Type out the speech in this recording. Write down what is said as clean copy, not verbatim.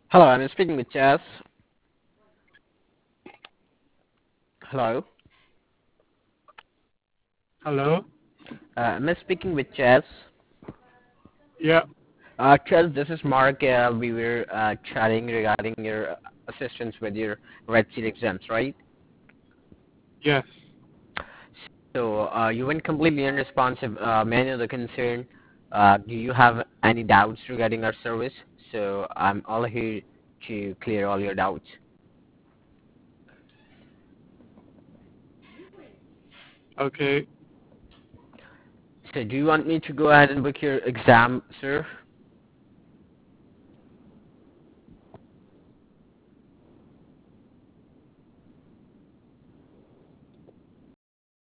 Hello, I'm speaking with Chess. Hello. Hello? I'm speaking with Chess. Yeah, Chess, this is Mark. We were chatting regarding your assistance with your Red Seal exams, right? yes. So you went completely unresponsive. May I know the concern? Do you have any doubts regarding our service? So I'm all here to clear all your doubts. Okay. So do you want me to go ahead and book your exam, sir?